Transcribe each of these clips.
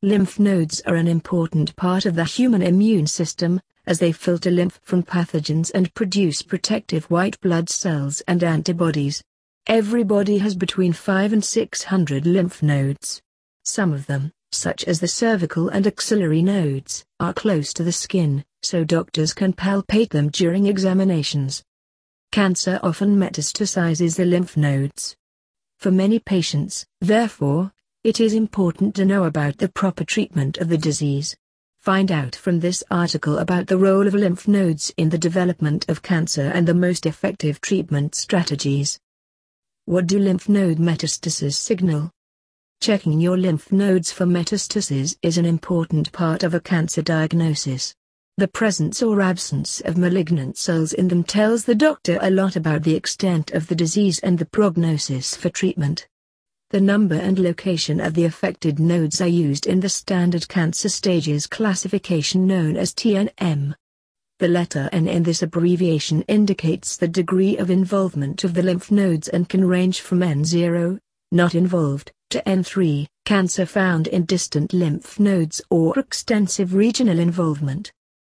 Lymph nodes are an important part of the human immune system, as they filter lymph from pathogens and produce protective white blood cells and antibodies. Every body has between 500 and 600 lymph nodes. Some of them, such as the cervical and axillary nodes, are close to the skin, so doctors can palpate them during examinations. Cancer often metastasizes the lymph nodes. For many patients, therefore, it is important to know about the proper treatment of the disease. Find out from this article about the role of lymph nodes in the development of cancer and the most effective treatment strategies. What do lymph node metastases signal? Checking your lymph nodes for metastases is an important part of a cancer diagnosis. The presence or absence of malignant cells in them tells the doctor a lot about the extent of the disease and the prognosis for treatment. The number and location of the affected nodes are used in the standard cancer stages classification known as TNM. The letter N in this abbreviation indicates the degree of involvement of the lymph nodes and can range from N0, not involved, to N3, cancer found in distant lymph nodes or extensive regional involvement.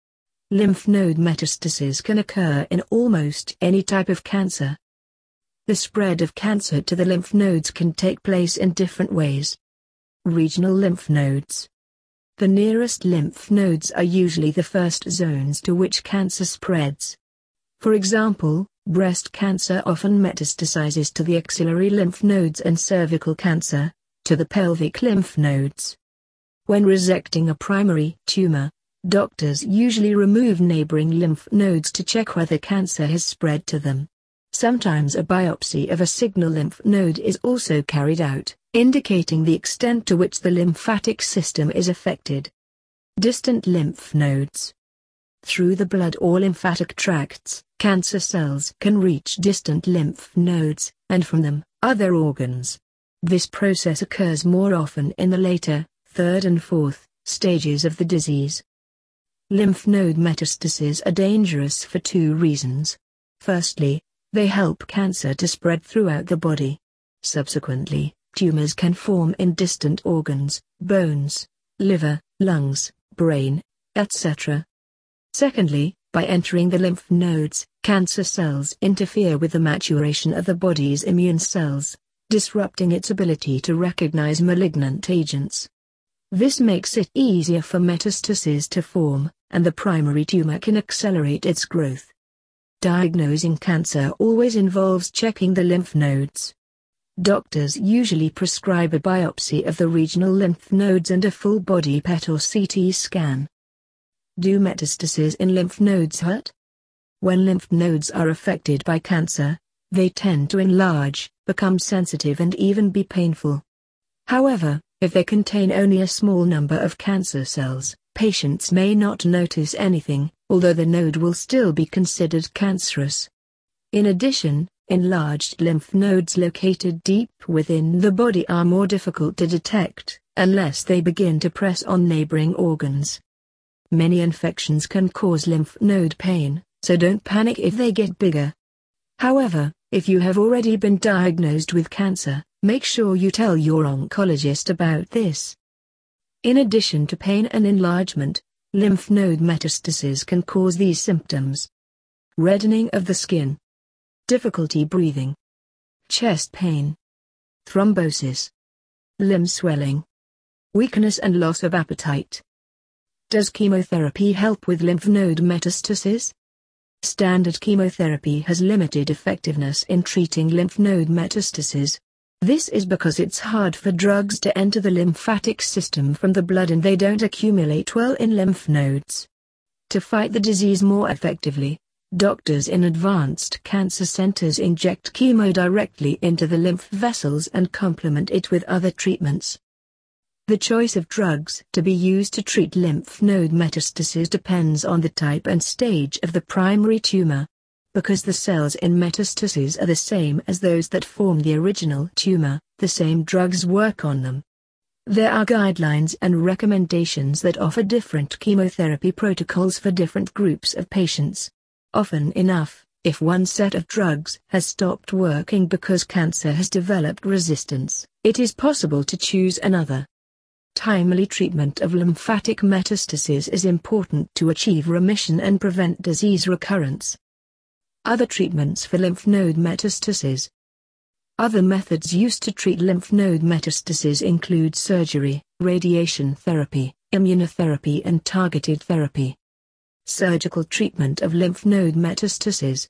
Lymph node metastases can occur in almost any type of cancer. The spread of cancer to the lymph nodes can take place in different ways. Regional lymph nodes. The nearest lymph nodes are usually the first zones to which cancer spreads. For example, breast cancer often metastasizes to the axillary lymph nodes and cervical cancer, to the pelvic lymph nodes. When resecting a primary tumor, doctors usually remove neighboring lymph nodes to check whether cancer has spread to them. Sometimes a biopsy of a signal lymph node is also carried out, indicating the extent to which the lymphatic system is affected. Distant lymph nodes. Through the blood or lymphatic tracts, cancer cells can reach distant lymph nodes, and from them, other organs. This process occurs more often in the later, third and fourth, stages of the disease. Lymph node metastases are dangerous for two reasons. Firstly, they help cancer to spread throughout the body. Subsequently, tumors can form in distant organs, bones, liver, lungs, brain, etc. Secondly, by entering the lymph nodes, cancer cells interfere with the maturation of the body's immune cells, disrupting its ability to recognize malignant agents. This makes it easier for metastases to form, and the primary tumor can accelerate its growth. Diagnosing cancer always involves checking the lymph nodes. Doctors usually prescribe a biopsy of the regional lymph nodes and a full-body PET or CT scan. Do metastases in lymph nodes hurt? When lymph nodes are affected by cancer, they tend to enlarge, become sensitive and even be painful. However, if they contain only a small number of cancer cells, patients may not notice anything, although the node will still be considered cancerous. In addition, enlarged lymph nodes located deep within the body are more difficult to detect, unless they begin to press on neighboring organs. Many infections can cause lymph node pain, so don't panic if they get bigger. However, if you have already been diagnosed with cancer, make sure you tell your oncologist about this. In addition to pain and enlargement, lymph node metastases can cause these symptoms: reddening of the skin, difficulty breathing, chest pain, thrombosis, limb swelling, weakness and loss of appetite. Does chemotherapy help with lymph node metastases? Standard chemotherapy has limited effectiveness in treating lymph node metastases. This is because it's hard for drugs to enter the lymphatic system from the blood and they don't accumulate well in lymph nodes. To fight the disease more effectively, doctors in advanced cancer centers inject chemo directly into the lymph vessels and complement it with other treatments. The choice of drugs to be used to treat lymph node metastases depends on the type and stage of the primary tumor. Because the cells in metastases are the same as those that form the original tumor, the same drugs work on them. There are guidelines and recommendations that offer different chemotherapy protocols for different groups of patients. Often enough, if one set of drugs has stopped working because cancer has developed resistance, it is possible to choose another. Timely treatment of lymphatic metastases is important to achieve remission and prevent disease recurrence. Other treatments for lymph node metastases. Other methods used to treat lymph node metastases include surgery, radiation therapy, immunotherapy and targeted therapy. Surgical treatment of lymph node metastases.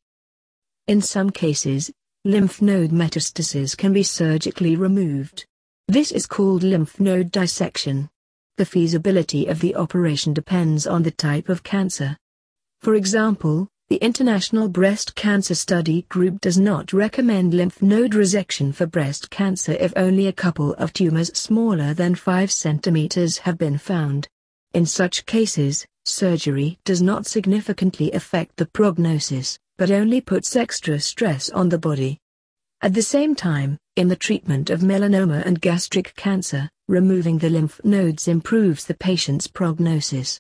In some cases, lymph node metastases can be surgically removed. This is called lymph node dissection. The feasibility of the operation depends on the type of cancer. For example, the International Breast Cancer Study Group does not recommend lymph node resection for breast cancer if only a couple of tumors smaller than 5 cm have been found. In such cases, surgery does not significantly affect the prognosis, but only puts extra stress on the body. At the same time, in the treatment of melanoma and gastric cancer, removing the lymph nodes improves the patient's prognosis.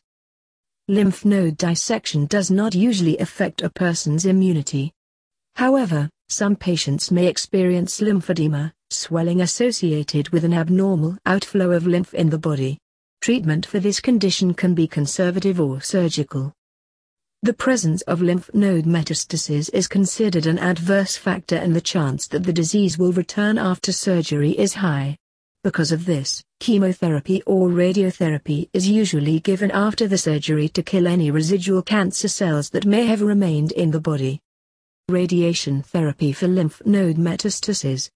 Lymph node dissection does not usually affect a person's immunity. However, some patients may experience lymphedema, swelling associated with an abnormal outflow of lymph in the body. Treatment for this condition can be conservative or surgical. The presence of lymph node metastases is considered an adverse factor and the chance that the disease will return after surgery is high. Because of this, chemotherapy or radiotherapy is usually given after the surgery to kill any residual cancer cells that may have remained in the body. Radiation therapy for lymph node metastases.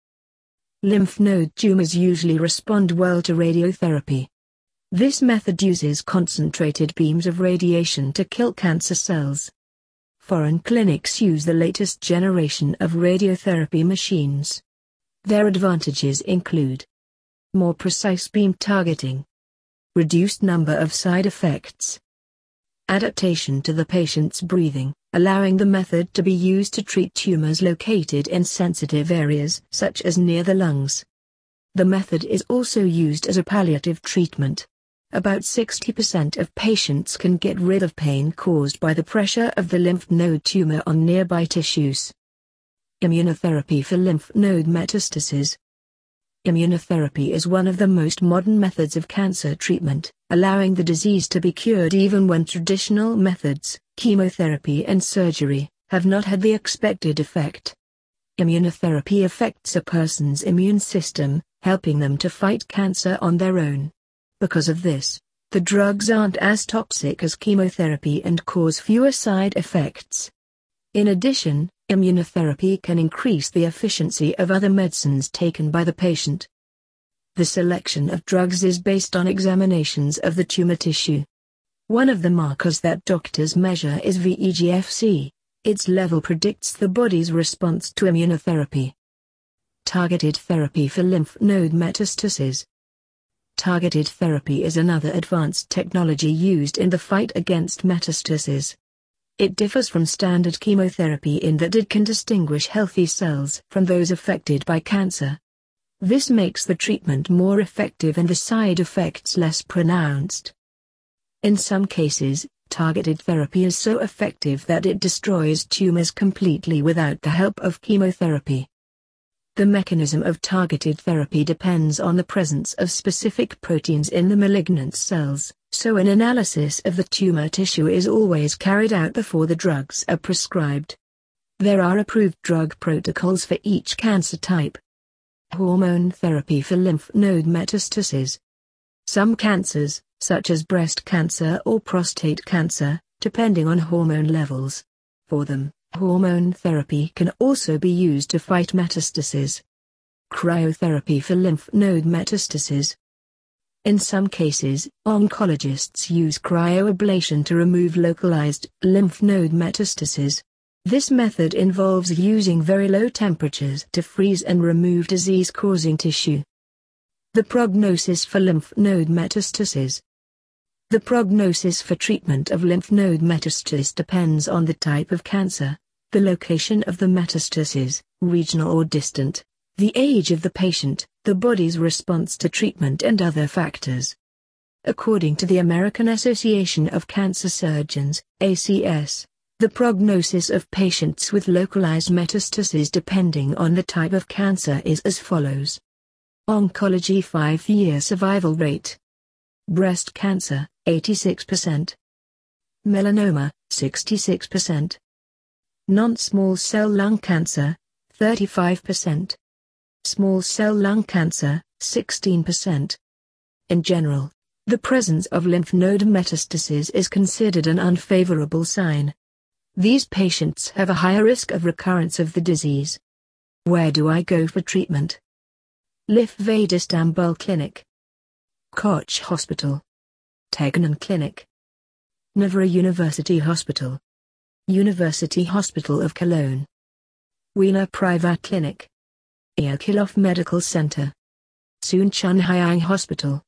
Lymph node tumors usually respond well to radiotherapy. This method uses concentrated beams of radiation to kill cancer cells. Foreign clinics use the latest generation of radiotherapy machines. Their advantages include more precise beam targeting, reduced number of side effects, adaptation to the patient's breathing, allowing the method to be used to treat tumors located in sensitive areas such as near the lungs. The method is also used as a palliative treatment. About 60% of patients can get rid of pain caused by the pressure of the lymph node tumor on nearby tissues. Immunotherapy for lymph node metastases. Immunotherapy is one of the most modern methods of cancer treatment, allowing the disease to be cured even when traditional methods, chemotherapy and surgery, have not had the expected effect. Immunotherapy affects a person's immune system, helping them to fight cancer on their own. Because of this, the drugs aren't as toxic as chemotherapy and cause fewer side effects. In addition, immunotherapy can increase the efficiency of other medicines taken by the patient. The selection of drugs is based on examinations of the tumor tissue. One of the markers that doctors measure is VEGF-C. Its level predicts the body's response to immunotherapy. Targeted therapy for lymph node metastases. Targeted therapy is another advanced technology used in the fight against metastases. It differs from standard chemotherapy in that it can distinguish healthy cells from those affected by cancer. This makes the treatment more effective and the side effects less pronounced. In some cases, targeted therapy is so effective that it destroys tumors completely without the help of chemotherapy. The mechanism of targeted therapy depends on the presence of specific proteins in the malignant cells, so an analysis of the tumor tissue is always carried out before the drugs are prescribed. There are approved drug protocols for each cancer type. Hormone therapy for lymph node metastases. Some cancers, such as breast cancer or prostate cancer, depending on hormone levels. For them, hormone therapy can also be used to fight metastases. Cryotherapy for lymph node metastases. In some cases, oncologists use cryoablation to remove localized lymph node metastases. This method involves using very low temperatures to freeze and remove disease-causing tissue. The prognosis for lymph node metastases. The prognosis for treatment of lymph node metastasis depends on the type of cancer, the location of the metastasis, regional or distant, the age of the patient, the body's response to treatment and other factors. According to the American Association of Cancer Surgeons, ACS, the prognosis of patients with localized metastases depending on the type of cancer is as follows. Oncology 5-year survival rate. Breast cancer, 86%. Melanoma, 66%. Non-small cell lung cancer, 35%. Small cell lung cancer, 16%. In general, the presence of lymph node metastases is considered an unfavorable sign. These patients have a higher risk of recurrence of the disease. Where do I go for treatment? Lifvade Istanbul Clinic, Koç Hospital, Tegnan Clinic, Nevra University Hospital, University Hospital of Cologne, Wiener Privat Clinic, Erkilov Medical Center, Sunchunhyang Hospital.